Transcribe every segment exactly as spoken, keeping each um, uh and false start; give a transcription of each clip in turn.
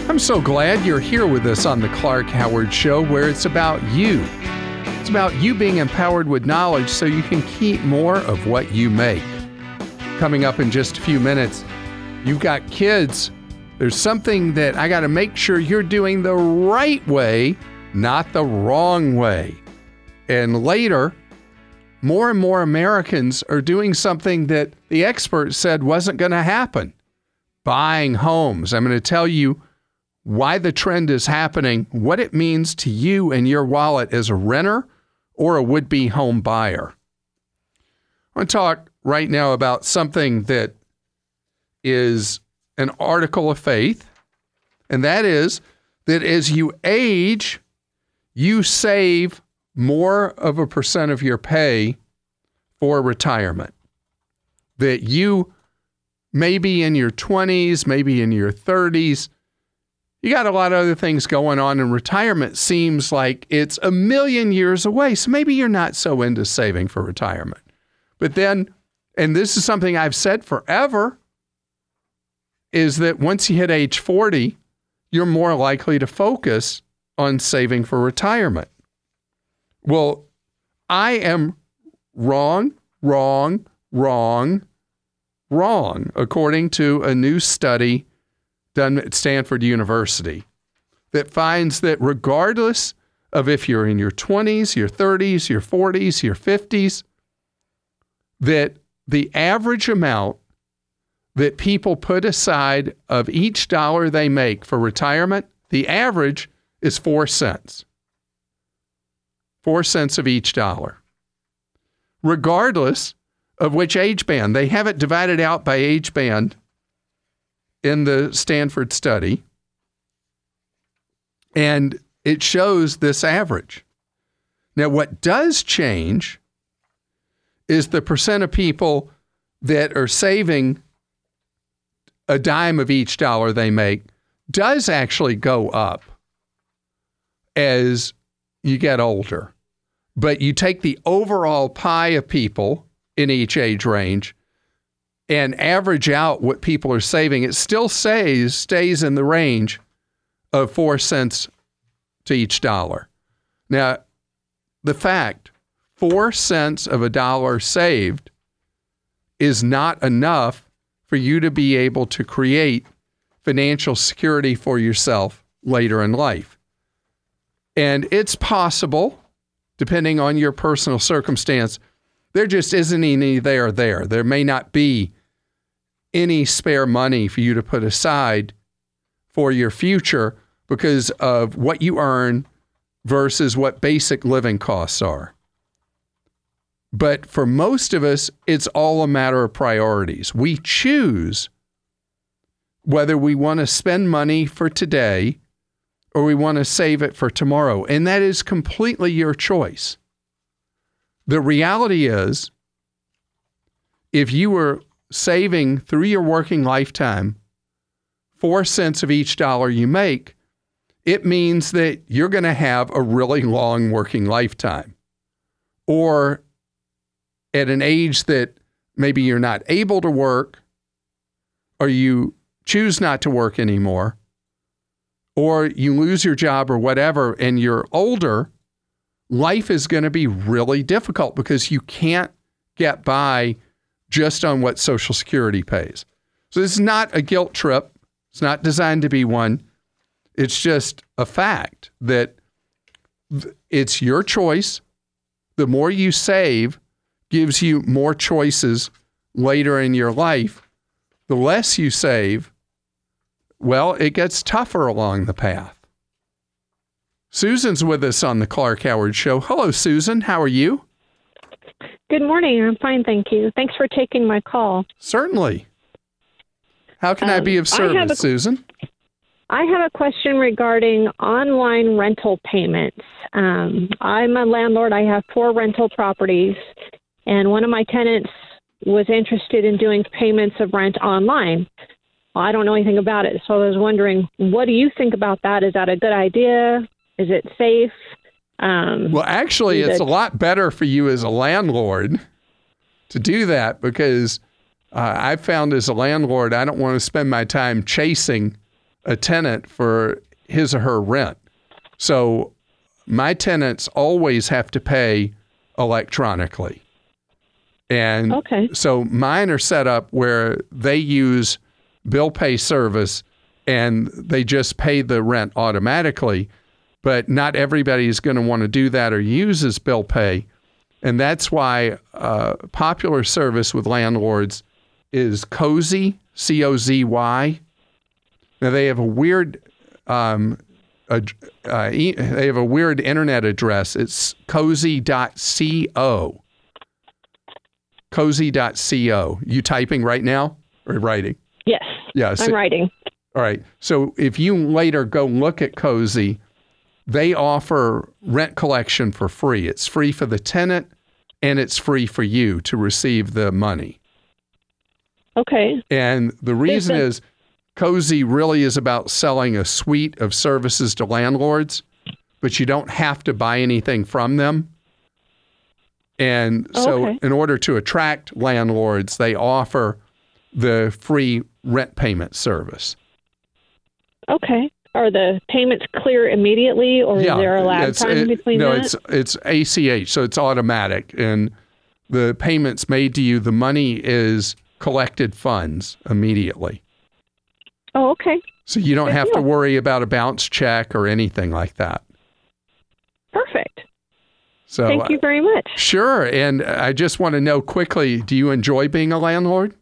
I'm so glad you're here with us on the Clark Howard Show, where it's about you. It's about you being empowered with knowledge so you can keep more of what you make. Coming up in just a few minutes, you've got kids. There's something that I got to make sure you're doing the right way, not the wrong way. And later, more and more Americans are doing something that the experts said wasn't going to happen. Buying homes. I'm going to tell you why the trend is happening, what it means to you and your wallet as a renter or a would-be home buyer. I want to talk right now about something that is an article of faith, and that is that as you age, you save more of a percent of your pay for retirement. That you maybe in your twenties, maybe in your thirties, you got a lot of other things going on, and retirement seems like it's a million years away. So maybe you're not so into saving for retirement. But then, and this is something I've said forever, is that once you hit age forty, you're more likely to focus on saving for retirement. Well, I am wrong, wrong, wrong, wrong, according to a new study done at Stanford University that finds that regardless of if you're in your twenties, your thirties, your forties, your fifties, that the average amount that people put aside of each dollar they make for retirement, the average is four cents. Four cents of each dollar. Regardless of which age band. They have it divided out by age band in the Stanford study, and it shows this average. Now, what does change is the percent of people that are saving a dime of each dollar they make does actually go up as you get older. But you take the overall pie of people in each age range and average out what people are saving, it still stays, stays in the range of four cents to each dollar. Now, the fact, four cents of a dollar saved is not enough for you to be able to create financial security for yourself later in life. And it's possible, depending on your personal circumstance, there just isn't any there there. There may not be any spare money for you to put aside for your future because of what you earn versus what basic living costs are. But for most of us, it's all a matter of priorities. We choose whether we want to spend money for today or we want to save it for tomorrow. And that is completely your choice. The reality is, if you were saving through your working lifetime four cents of each dollar you make, it means that you're going to have a really long working lifetime. Or at an age that maybe you're not able to work, or you choose not to work anymore, or you lose your job or whatever, and you're older, life is going to be really difficult because you can't get by just on what Social Security pays. So this is not a guilt trip. It's not designed to be one. It's just a fact that it's your choice. The more you save gives you more choices later in your life. The less you save, well, it gets tougher along the path. Susan's with us on the Clark Howard Show. Hello, Susan. How are you? Good morning. I'm fine, thank you. Thanks for taking my call. Certainly. How can um, I be of service, a, Susan? I have a question regarding online rental payments. Um, I'm a landlord. I have four rental properties, and one of my tenants was interested in doing payments of rent online. Well, I don't know anything about it, so I was wondering, what do you think about that? Is that a good idea? Is it safe? Um, well, actually, it's a lot better for you as a landlord to do that because uh, I've found as a landlord, I don't want to spend my time chasing a tenant for his or her rent. So my tenants always have to pay electronically. And Okay. so mine are set up where they use bill pay service and they just pay the rent automatically. But not everybody is going to want to do that or uses bill pay. And that's why uh, popular service with landlords is Cozy, C O Z Y. Now they have a weird, um, uh, uh, e- they have a weird internet address. It's cozy dot co. cozy dot co. You typing right now or writing? Yes. Yes. I'm writing. All right. So if you later go look at Cozy, they offer rent collection for free. It's free for the tenant and it's free for you to receive the money. Okay. And the reason Is is Cozy really is about selling a suite of services to landlords, but you don't have to buy anything from them. And so Okay. in order to attract landlords, they offer the free rent payment service. Okay. Are the payments clear immediately, or is there a lag it's- time it- between no, that? it's it's A C H, so it's automatic, and the payments made to you, the money is collected funds immediately. Oh, okay. So you don't Good have to deal. worry about a bounce check or anything like that. Perfect. So Thank you very much. uh, sure, and I just want to know quickly, do you enjoy being a landlord?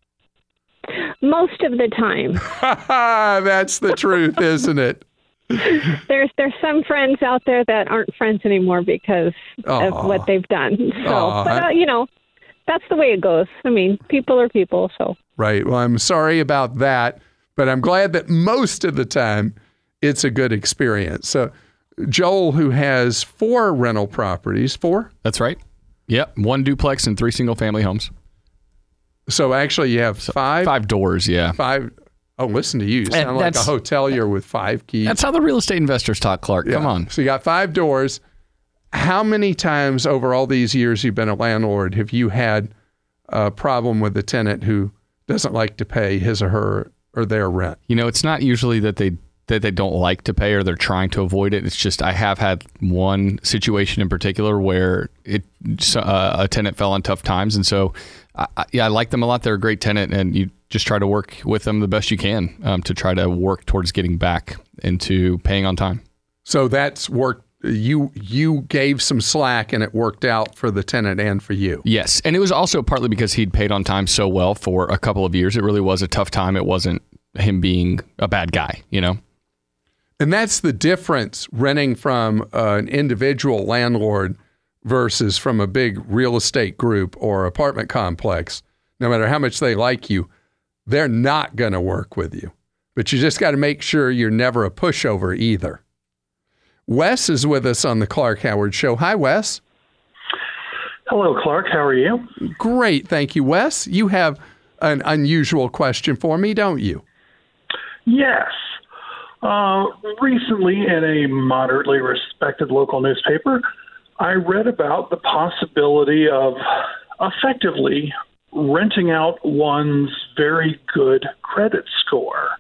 Most of the time. That's the truth, isn't it? There's there's some friends out there that aren't friends anymore because Aw. of what they've done. So, Aw. but, uh, you know, that's the way it goes. I mean, people are people. So, Right. Well, I'm sorry about that, but I'm glad that most of the time it's a good experience. So Joel, who has four rental properties, four? That's right. Yep. One duplex and three single family homes. So actually you have five? Five doors, yeah. Five. Oh, listen to you. You And sound like a that's- hotelier with five keys. That's how the real estate investors talk, Clark. Come Yeah. on. So you got five doors. How many times over all these years you've been a landlord have you had a problem with a tenant who doesn't like to pay his or her or their rent? You know, it's not usually that they that they don't like to pay or they're trying to avoid it. It's just I have had one situation in particular where it uh, a tenant fell on tough times, and so I, I, yeah, I like them a lot. They're a great tenant, and you just try to work with them the best you can um, to try to work towards getting back into paying on time. So that's worked. You you gave some slack and it worked out for the tenant and for you. Yes, and it was also partly because he'd paid on time so well for a couple of years. It really was a tough time. It wasn't him being a bad guy, you know? And that's the difference renting from uh, an individual landlord versus from a big real estate group or apartment complex. No matter how much they like you, they're not going to work with you. But you just got to make sure you're never a pushover either. Wes is with us on the Clark Howard Show. Hi, Wes. Hello, Clark. How are you? Great. Thank you, Wes. You have an unusual question for me, don't you? Yes. Uh, recently, in a moderately respected local newspaper, I read about the possibility of effectively renting out one's very good credit score.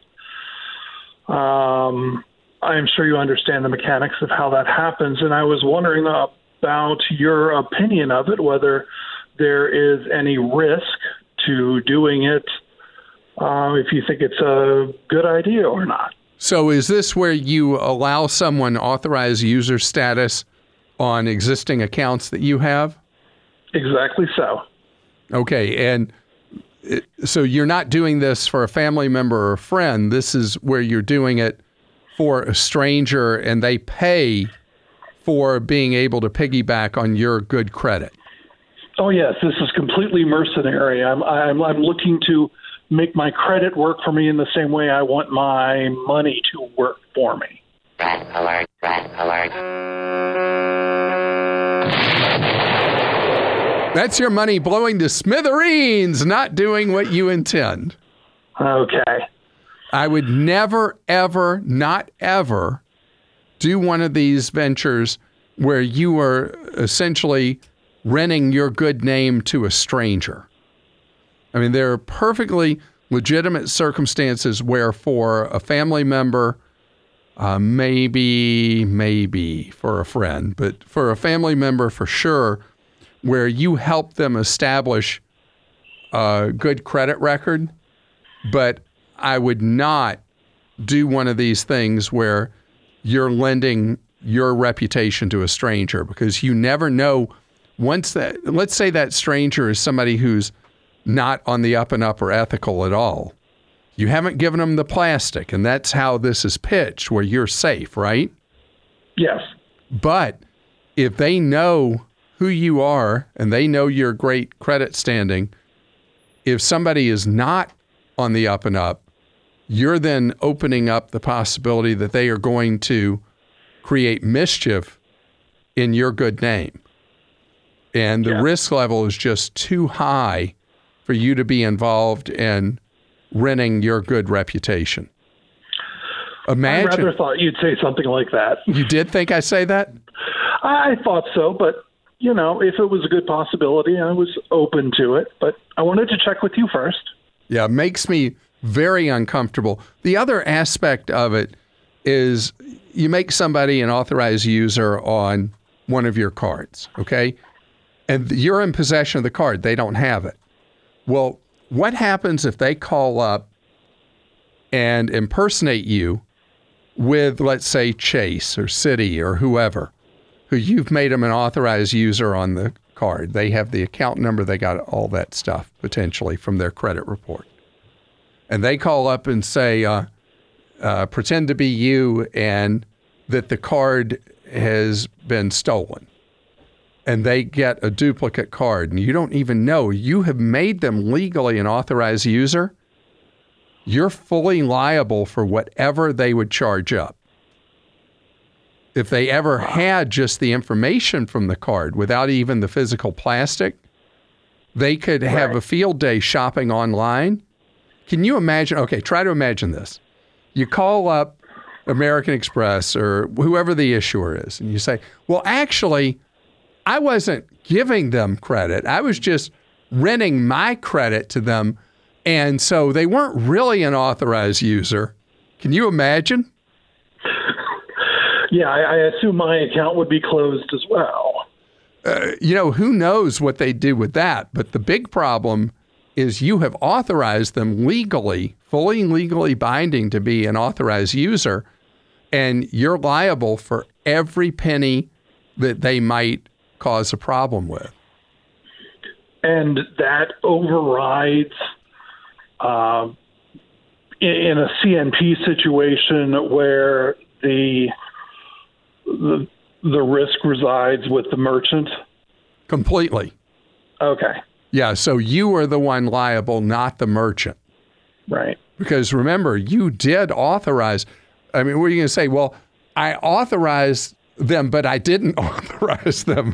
Um, I'm sure you understand the mechanics of how that happens, and I was wondering about your opinion of it, whether there is any risk to doing it, uh, if you think it's a good idea or not. So is this where you allow someone authorized user status on existing accounts that you have? Exactly so. Okay, and it, so you're not doing this for a family member or a friend. This is where you're doing it for a stranger and they pay for being able to piggyback on your good credit. Oh, yes, this is completely mercenary. I'm, I'm, I'm looking to make my credit work for me in the same way I want my money to work for me. Red alert, red alert. That's your money blowing to smithereens, not doing what you intend. Okay. I would never, ever, not ever do one of these ventures where you are essentially renting your good name to a stranger. I mean, there are perfectly legitimate circumstances where for a family member, uh, maybe, maybe for a friend, but for a family member for sure, where you help them establish a good credit record, but I would not do one of these things where you're lending your reputation to a stranger, because you never know once that, let's say that stranger is somebody who's not on the up and up or ethical at all. You haven't given them the plastic, and that's how this is pitched, where you're safe, right? Yes. But if they know who you are and they know your great credit standing, if somebody is not on the up and up, you're then opening up the possibility that they are going to create mischief in your good name. And the yeah. risk level is just too high for you to be involved in renting your good reputation. Imagine, I rather thought you'd say something like that. You did think I say that? I thought so, but, you know, if it was a good possibility, I was open to it. But I wanted to check with you first. Yeah, it makes me very uncomfortable. The other aspect of it is you make somebody an authorized user on one of your cards, okay? And you're in possession of the card. They don't have it. Well, what happens if they call up and impersonate you with, let's say, Chase or Citi or whoever, who you've made them an authorized user on the card? They have the account number. They got all that stuff potentially from their credit report. And they call up and say, uh, uh, pretend to be you and that the card has been stolen. And they get a duplicate card, and you don't even know. You have made them legally an authorized user. You're fully liable for whatever they would charge up. If they ever had just the information from the card without even the physical plastic, they could have right. a field day shopping online. Can you imagine? Okay, try to imagine this. You call up American Express or whoever the issuer is, and you say, well, actually, I wasn't giving them credit. I was just renting my credit to them. And so they weren't really an authorized user. Can you imagine? Yeah, I, I assume my account would be closed as well. Uh, you know, who knows what they do with that? But the big problem is you have authorized them legally, fully legally binding to be an authorized user, and you're liable for every penny that they might cause a problem with. And that overrides uh, in, in a C N P situation where the, the the risk resides with the merchant? Completely. Okay. Yeah, so you are the one liable, not the merchant. Right. Because remember, you did authorize. I mean, what are you going to say? Well, I authorized them, but I didn't authorize them.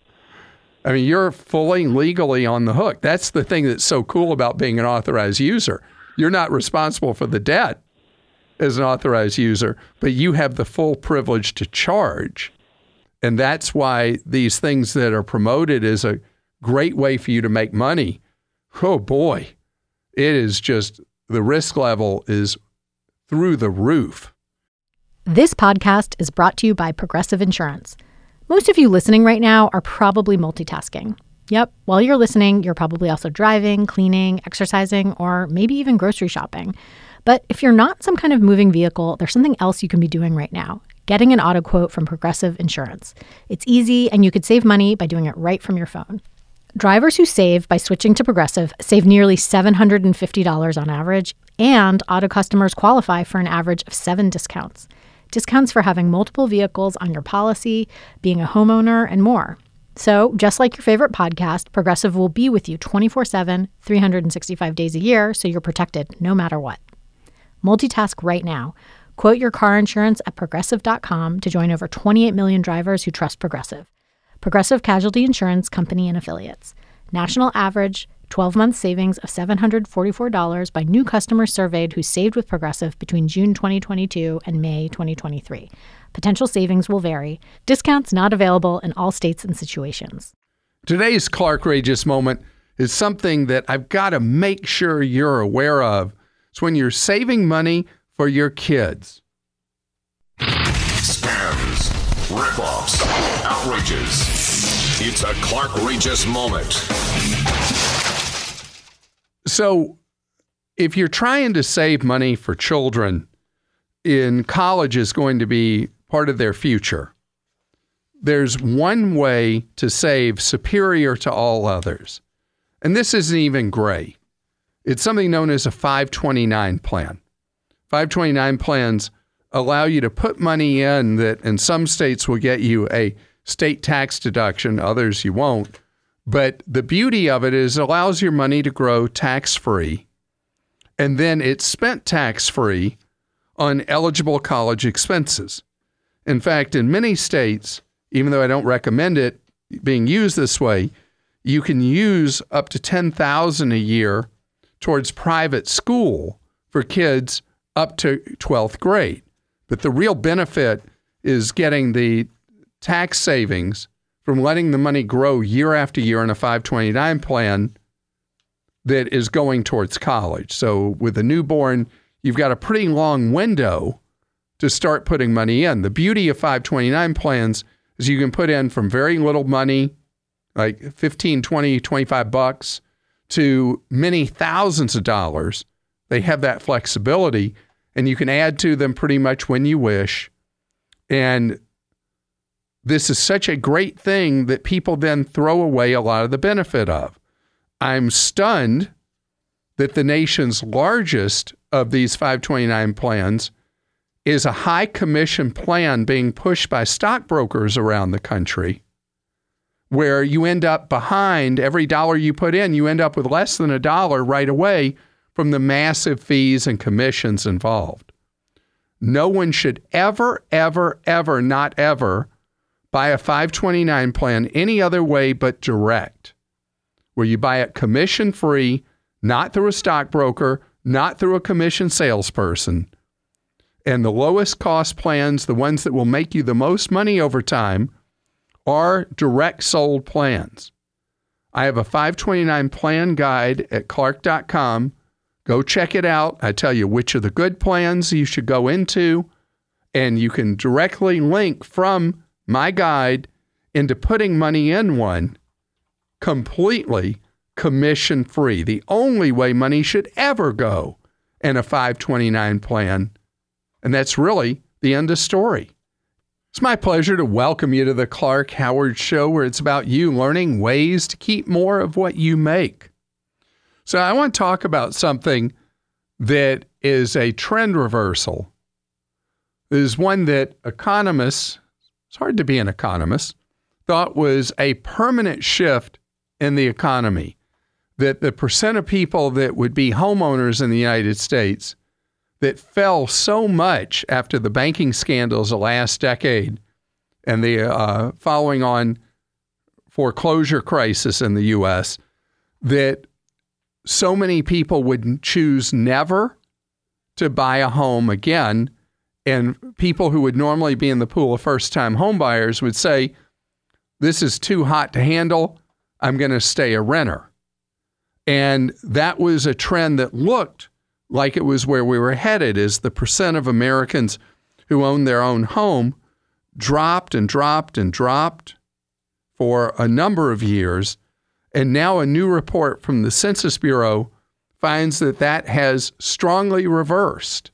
I mean, you're fully legally on the hook. That's the thing that's so cool about being an authorized user. You're not responsible for the debt as an authorized user, but you have the full privilege to charge. And that's why these things that are promoted is a great way for you to make money. Oh boy, it is just, the risk level is through the roof. This podcast is brought to you by Progressive Insurance. Most of you listening right now are probably multitasking. Yep, while you're listening, you're probably also driving, cleaning, exercising, or maybe even grocery shopping. But if you're not some kind of moving vehicle, there's something else you can be doing right now. Getting an auto quote from Progressive Insurance. It's easy, and you could save money by doing it right from your phone. Drivers who save by switching to Progressive save nearly seven hundred fifty dollars on average, and auto customers qualify for an average of seven discounts. Discounts for having multiple vehicles on your policy, being a homeowner, and more. So, just like your favorite podcast, Progressive will be with you twenty-four seven, three hundred sixty-five days a year, so you're protected no matter what. Multitask right now. Quote your car insurance at Progressive dot com to join over twenty-eight million drivers who trust Progressive. Progressive Casualty Insurance Company and Affiliates. National average twelve-month savings of seven hundred forty-four dollars by new customers surveyed who saved with Progressive between June twenty twenty-two and May twenty twenty-three. Potential savings will vary. Discounts not available in all states and situations. Today's Clark Rageous Moment is something that I've got to make sure you're aware of. It's when you're saving money for your kids. Scams, rip-offs, outrages. It's a Clark Regis moment. So if you're trying to save money for children, in college is going to be part of their future. There's one way to save superior to all others. And this isn't even gray. It's something known as a five twenty-nine plan. five twenty-nine plans allow you to put money in that in some states will get you a state tax deduction, others you won't. But the beauty of it is it allows your money to grow tax-free, and then it's spent tax-free on eligible college expenses. In fact, in many states, even though I don't recommend it being used this way, you can use up to ten thousand dollars a year towards private school for kids up to twelfth grade. But the real benefit is getting the tax savings from letting the money grow year after year in a five twenty-nine plan that is going towards college. So with a newborn, you've got a pretty long window to start putting money in. The beauty of five twenty-nine plans is you can put in from very little money, like fifteen, twenty, twenty-five bucks, to many thousands of dollars. They have that flexibility, and you can add to them pretty much when you wish. And this is such a great thing that people then throw away a lot of the benefit of. I'm stunned that the nation's largest of these five twenty-nine plans is a high commission plan being pushed by stockbrokers around the country, where you end up behind every dollar you put in, you end up with less than a dollar right away from the massive fees and commissions involved. No one should ever, ever, ever, not ever buy a five twenty-nine plan any other way but direct, where you buy it commission-free, not through a stockbroker, not through a commission salesperson. And the lowest cost plans, the ones that will make you the most money over time, are direct sold plans. I have a five twenty-nine plan guide at clark dot com. Go check it out. I tell you which are the good plans you should go into, and you can directly link from my guide into putting money in one completely commission-free. The only way money should ever go in a five twenty-nine plan. And that's really the end of story. It's my pleasure to welcome you to the Clark Howard Show, where it's about you learning ways to keep more of what you make. So I want to talk about something that is a trend reversal. It is one that economists, it's hard to be an economist, thought was a permanent shift in the economy, that the percent of people that would be homeowners in the United States that fell so much after the banking scandals of last decade and the uh, following on foreclosure crisis in the U S, that so many people would choose never to buy a home again. And people who would normally be in the pool of first-time homebuyers would say, this is too hot to handle. I'm going to stay a renter. And that was a trend that looked like it was where we were headed, as the percent of Americans who own their own home dropped and dropped and dropped for a number of years. And now a new report from the Census Bureau finds that that has strongly reversed.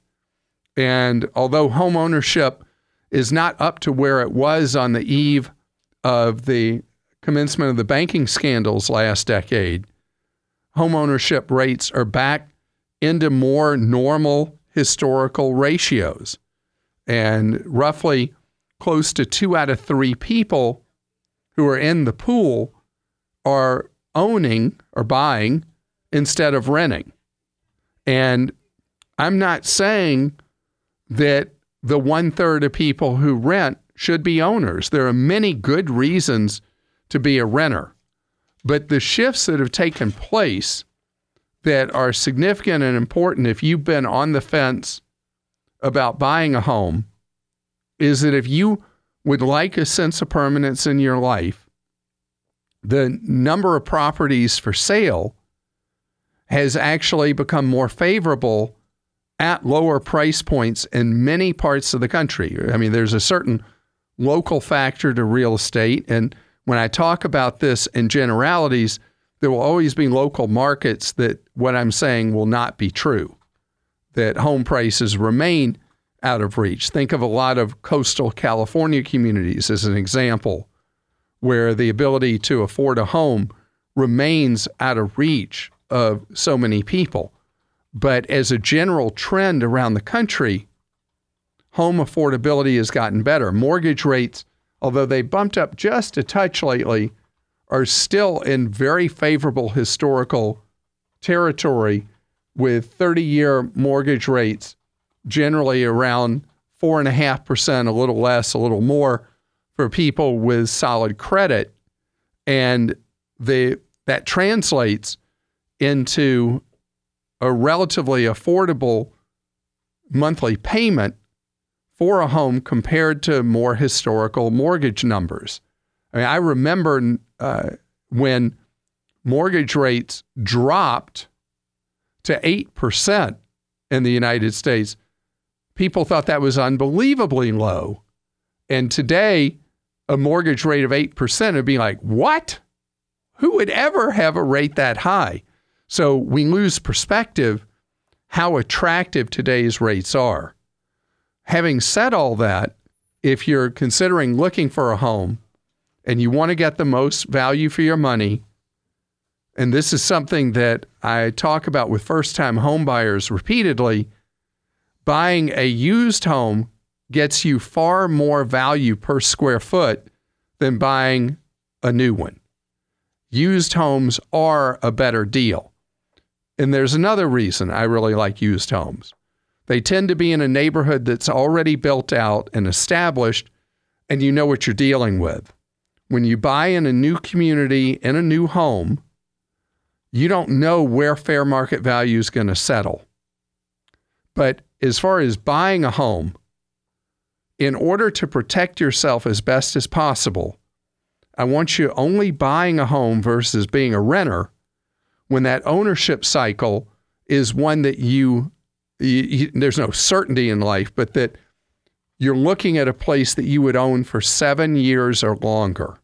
And although home ownership is not up to where it was on the eve of the commencement of the banking scandals last decade, home ownership rates are back into more normal historical ratios. And roughly close to two out of three people who are in the pool are owning or buying instead of renting. And I'm not saying that the one third of people who rent should be owners. There are many good reasons to be a renter. But the shifts that have taken place that are significant and important if you've been on the fence about buying a home is that if you would like a sense of permanence in your life, the number of properties for sale has actually become more favorable at lower price points in many parts of the country. I mean, there's a certain local factor to real estate. And when I talk about this in generalities, there will always be local markets that what I'm saying will not be true, that home prices remain out of reach. Think of a lot of coastal California communities as an example, where the ability to afford a home remains out of reach of so many people. But as a general trend around the country, home affordability has gotten better. Mortgage rates, although they bumped up just a touch lately, are still in very favorable historical territory, with thirty-year mortgage rates generally around four point five percent, a little less, a little more, for people with solid credit. And the that translates into a relatively affordable monthly payment for a home compared to more historical mortgage numbers. I mean, I remember uh, when mortgage rates dropped to eight percent in the United States, people thought that was unbelievably low. And today, a mortgage rate of eight percent would be like, what? Who would ever have a rate that high? So we lose perspective how attractive today's rates are. Having said all that, if you're considering looking for a home and you want to get the most value for your money, and this is something that I talk about with first-time home buyers repeatedly, buying a used home gets you far more value per square foot than buying a new one. Used homes are a better deal. And there's another reason I really like used homes. They tend to be in a neighborhood that's already built out and established, and you know what you're dealing with. When you buy in a new community, in a new home, you don't know where fair market value is going to settle. But as far as buying a home, in order to protect yourself as best as possible, I want you only buying a home versus being a renter when that ownership cycle is one that you, you, you, there's no certainty in life, but that you're looking at a place that you would own for seven years or longer.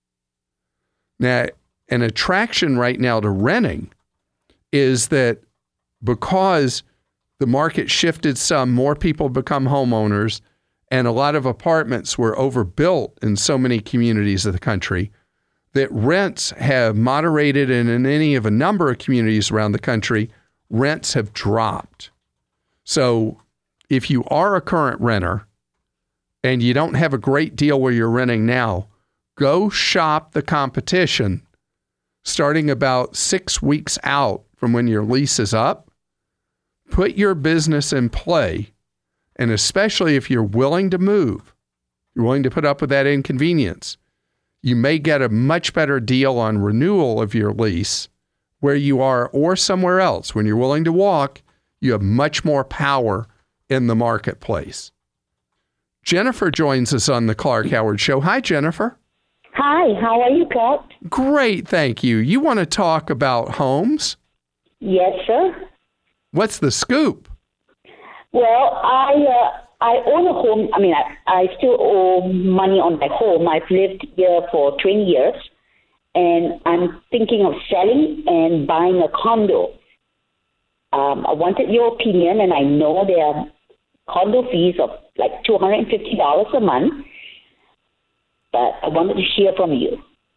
Now, an attraction right now to renting is that because the market shifted some, more people become homeowners, and a lot of apartments were overbuilt in so many communities of the country, that rents have moderated, and in any of a number of communities around the country, rents have dropped. So if you are a current renter and you don't have a great deal where you're renting now, go shop the competition starting about six weeks out from when your lease is up. Put your business in play, and especially if you're willing to move, you're willing to put up with that inconvenience, you may get a much better deal on renewal of your lease where you are or somewhere else. When you're willing to walk, you have much more power in the marketplace. Jennifer joins us on the Clark Howard Show. Hi, Jennifer. Hi, how are you, Clark? Great, thank you. You want to talk about homes? Yes, sir. What's the scoop? Well, I uh, I own a home. I mean, I, I still owe money on my home. I've lived here for twenty years, and I'm thinking of selling and buying a condo. Um, I wanted your opinion, and I know there are condo fees of like two hundred fifty dollars a month, but I wanted to hear from you.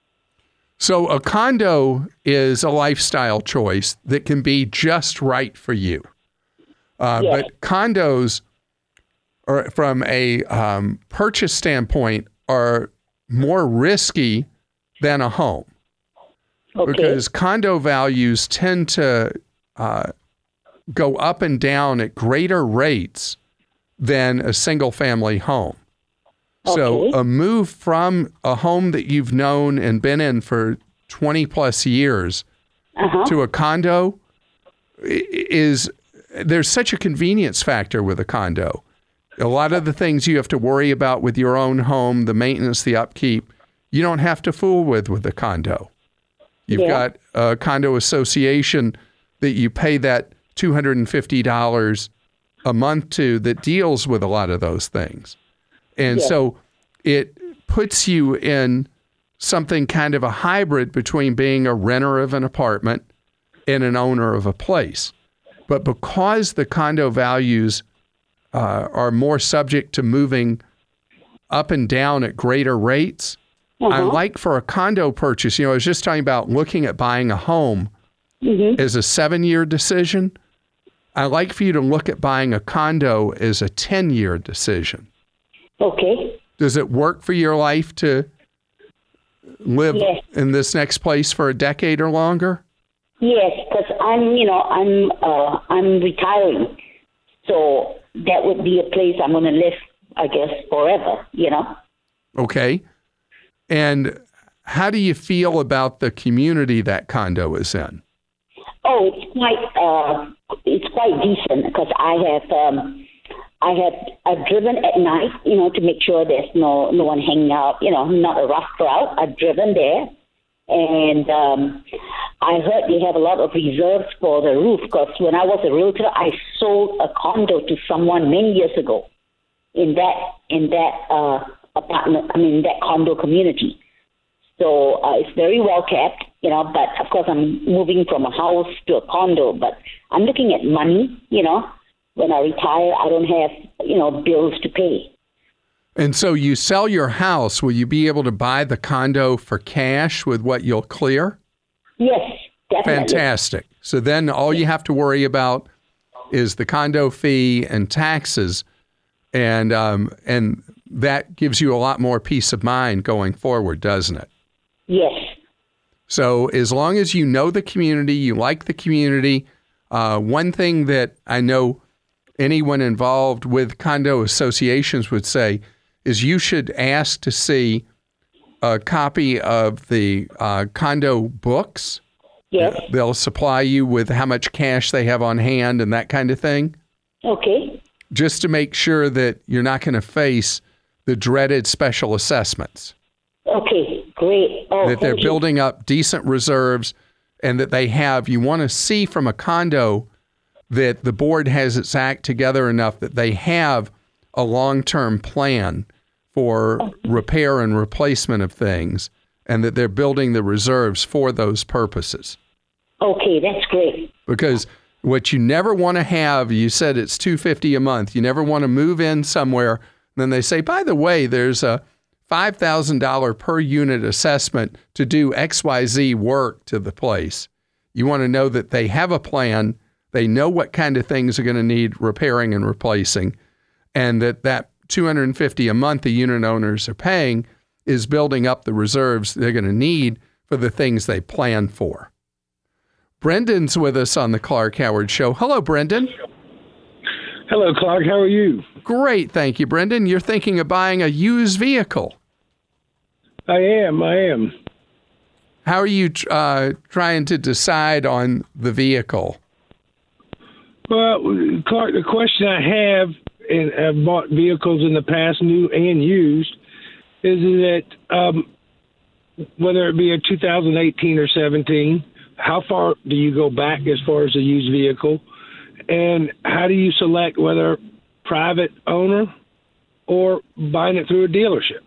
So a condo is a lifestyle choice that can be just right for you. Uh, yes. But condos, are, from a um, purchase standpoint, are more risky than a home. Okay. Because condo values tend to uh, go up and down at greater rates than a single-family home. Okay. So a move from a home that you've known and been in for twenty plus years uh-huh. to a condo is, there's such a convenience factor with a condo. A lot of the things you have to worry about with your own home, the maintenance, the upkeep, you don't have to fool with with a condo. You've Yeah. got a condo association that you pay that two hundred fifty dollars a month to that deals with a lot of those things. And Yeah. so it puts you in something kind of a hybrid between being a renter of an apartment and an owner of a place. But because the condo values uh, are more subject to moving up and down at greater rates, Uh-huh. I like for a condo purchase, you know, I was just talking about looking at buying a home Mm-hmm. as a seven-year decision. I like for you to look at buying a condo as a ten-year decision. Okay. Does it work for your life to live Yes. in this next place for a decade or longer? Yes, because I'm, you know, I'm, uh, I'm retiring, so that would be a place I'm going to live, I guess, forever. You know. Okay. And how do you feel about the community that condo is in? Oh, it's quite, uh, it's quite decent because I have, um, I have, I've driven at night, you know, to make sure there's no, no one hanging out, you know, not a rough crowd. I've driven there, and um, I heard they have a lot of reserves for the roof because when I was a realtor, I sold a condo to someone many years ago in that in that uh, apartment, I mean that condo community. So uh, it's very well kept, you know, but of course I'm moving from a house to a condo, but I'm looking at money, you know. When I retire, I don't have, you know, bills to pay. And so you sell your house, will you be able to buy the condo for cash with what you'll clear? Yes, definitely. Fantastic. So then all you have to worry about is the condo fee and taxes, and um, and that gives you a lot more peace of mind going forward, doesn't it? Yes. So as long as you know the community, you like the community, uh, one thing that I know anyone involved with condo associations would say is you should ask to see a copy of the uh, condo books. Yes. They'll supply you with how much cash they have on hand and that kind of thing, Okay. just to make sure that you're not going to face the dreaded special assessments. Okay, great. Oh, That they're thank you. building up decent reserves and that they have, you want to see from a condo that the board has its act together enough that they have a long-term plan for repair and replacement of things and that they're building the reserves for those purposes. Okay, that's great. Because what you never want to have, you said it's two hundred fifty dollars a month. You never want to move in somewhere. And then they say, by the way, there's a five thousand dollars per unit assessment to do X Y Z work to the place. You want to know that they have a plan. They know what kind of things are going to need repairing and replacing, and that that two hundred fifty dollars a month the unit owners are paying is building up the reserves they're going to need for the things they plan for. Brendan's with us on the Clark Howard Show. Hello, Brendan. Hello, Clark. How are you? Great, thank you, Brendan. You're thinking of buying a used vehicle. I am. I am. How are you uh, trying to decide on the vehicle? Well, Clark, the question I have, and I've bought vehicles in the past, new and used, is that um, whether it be a two thousand eighteen or seventeen, how far do you go back as far as a used vehicle? And how do you select whether private owner or buying it through a dealership?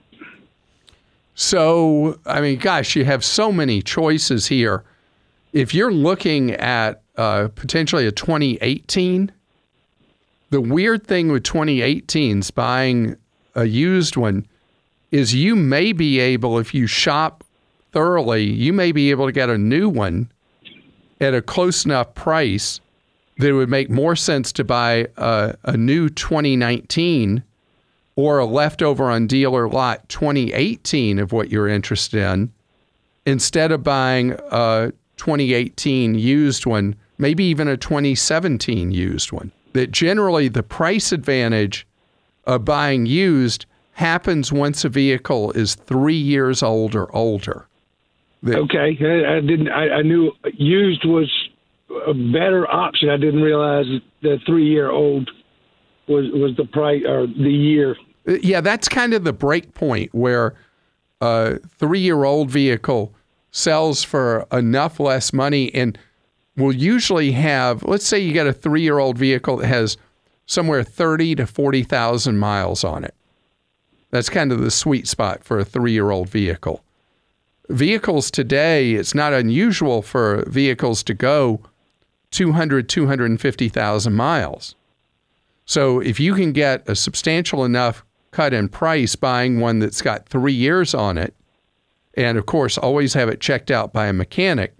So, I mean, gosh, you have so many choices here. If you're looking at uh, potentially a twenty eighteen, the weird thing with twenty eighteens buying a used one is you may be able, if you shop thoroughly, you may be able to get a new one at a close enough price that it would make more sense to buy a, a new twenty nineteen or a leftover on dealer lot twenty eighteen of what you're interested in, instead of buying a twenty eighteen used one, maybe even a twenty seventeen used one. That generally the price advantage of buying used happens once a vehicle is three years old or older. That, Okay, I, I didn't. I, I knew used was a better option. I didn't realize the three-year-old was was the price or the year. Yeah, that's kind of the break point where a three-year-old vehicle sells for enough less money and will usually have, let's say you got a three-year-old vehicle that has somewhere thirty to forty thousand miles on it. That's kind of the sweet spot for a three-year-old vehicle. Vehicles today, it's not unusual for vehicles to go two hundred, two hundred fifty thousand miles. So if you can get a substantial enough cut in price buying one that's got three years on it, and of course always have it checked out by a mechanic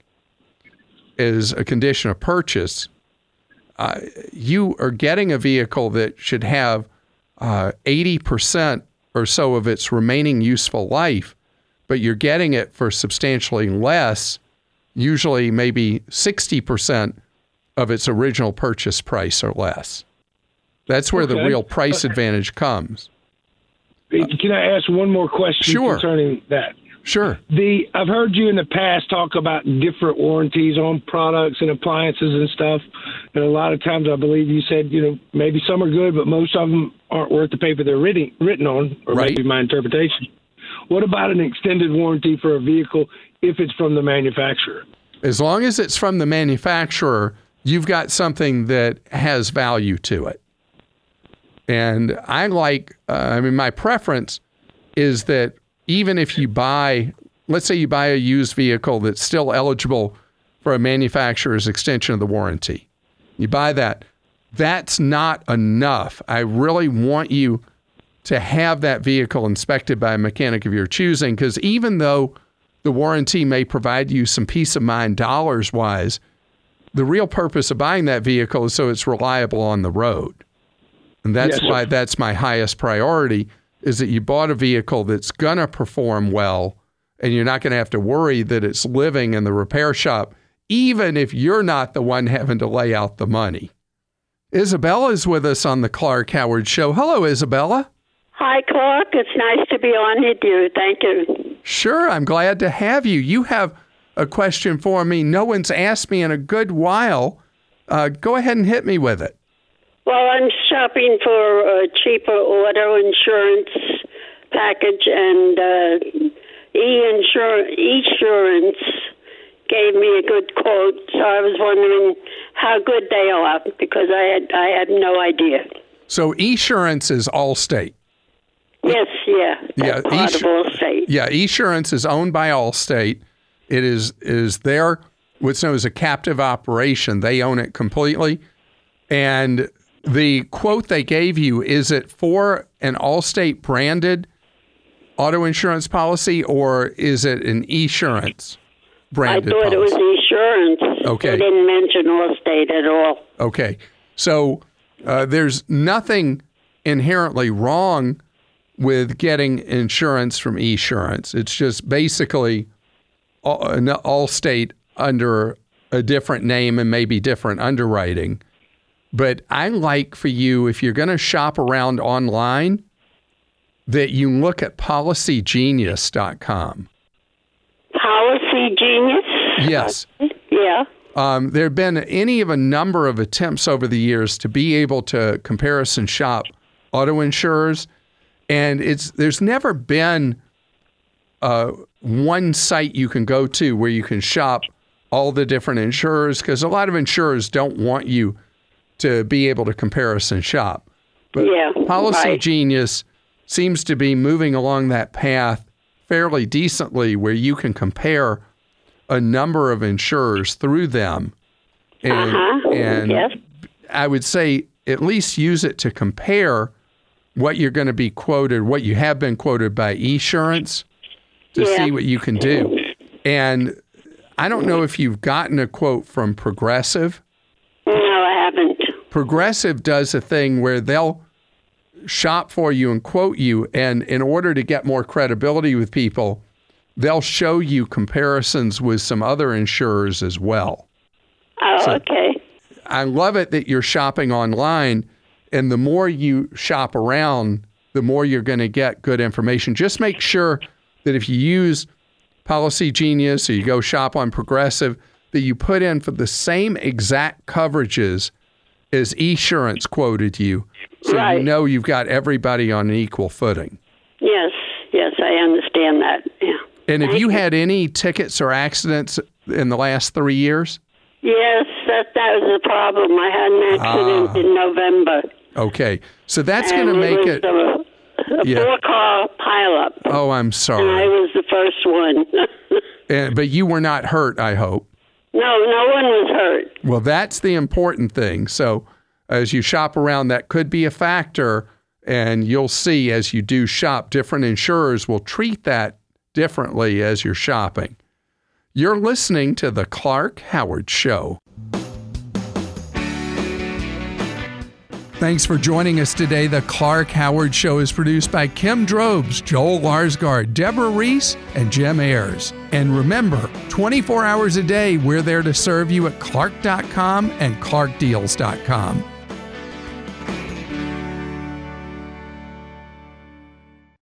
as a condition of purchase, uh, you are getting a vehicle that should have uh, eighty percent or so of its remaining useful life, but you're getting it for substantially less, usually maybe sixty percent of its original purchase price or less. That's where okay. the real price advantage comes. Can I ask one more question sure. concerning that? Sure. The I've heard you in the past talk about different warranties on products and appliances and stuff. And a lot of times I believe you said, you know, maybe some are good, but most of them aren't worth the paper they're written, written on, or right. maybe my interpretation. What about an extended warranty for a vehicle if it's from the manufacturer? As long as it's from the manufacturer, you've got something that has value to it. And I like, uh, I mean, my preference is that even if you buy, let's say you buy a used vehicle that's still eligible for a manufacturer's extension of the warranty, you buy that, that's not enough. I really want you to have that vehicle inspected by a mechanic of your choosing, because even though the warranty may provide you some peace of mind dollars-wise, the real purpose of buying that vehicle is so it's reliable on the road. And that's yes, why that's my highest priority, is that you bought a vehicle that's going to perform well, and you're not going to have to worry that it's living in the repair shop, even if you're not the one having to lay out the money. Isabella is with us on the Clark Howard Show. Hello, Isabella. Hi, Clark. It's nice to be on with you. Thank you. Sure. I'm glad to have you. You have a question for me. No one's asked me in a good while. Uh, go ahead and hit me with it. Well, I'm shopping for a cheaper auto insurance package, and uh, e-insur- Esurance gave me a good quote, so I was wondering how good they are, because I had I had no idea. So Esurance is Allstate. Yes, yeah, yeah, part of Allstate. Yeah, Esurance is owned by Allstate. It is is their what's known as a captive operation. They own it completely, and the quote they gave you, is it for an Allstate branded auto insurance policy, or is it an Esurance branded policy? I thought policy? It was Esurance. Okay. They didn't mention Allstate at all. Okay. So uh, there's nothing inherently wrong with getting insurance from Esurance. It's just basically all, an Allstate under a different name and maybe different underwriting. But I like for you, if you're going to shop around online, that you look at policy genius dot com. Policy Genius? Yes. Yeah. Um, there have been any of a number of attempts over the years to be able to comparison shop auto insurers, and it's there's never been uh, one site you can go to where you can shop all the different insurers, because a lot of insurers don't want you to be able to comparison shop. But yeah, Policy right. Genius seems to be moving along that path fairly decently, where you can compare a number of insurers through them. And, uh-huh. and yes. I would say at least use it to compare what you're going to be quoted, what you have been quoted by Esurance, to yeah. see what you can do. And I don't know if you've gotten a quote from Progressive. No, I haven't. Progressive does a thing where they'll shop for you and quote you, and in order to get more credibility with people, they'll show you comparisons with some other insurers as well. Oh, so okay. I love it that you're shopping online, and the more you shop around, the more you're going to get good information. Just make sure that if you use Policy Genius or you go shop on Progressive, that you put in for the same exact coverages as Esurance quoted you, so right. you know you've got everybody on an equal footing. Yes, yes, I understand that. Yeah. And have you had any tickets or accidents in the last three years? Yes, that, that was the problem. I had an accident Ah. in November. Okay. So that's going and to make it. it. Was a, a Yeah. four-car pileup. Oh, I'm And I sorry. was the first one. And, but you were not hurt, I hope. No, no one was hurt. Well, that's the important thing. So as you shop around, that could be a factor. And you'll see as you do shop, different insurers will treat that differently as you're shopping. You're listening to The Clark Howard Show. Thanks for joining us today. The Clark Howard Show is produced by Kim Drobes, Joel Larsgaard, Deborah Reese, and Jim Ayers. And remember, twenty-four hours a day, we're there to serve you at clark dot com and clark deals dot com.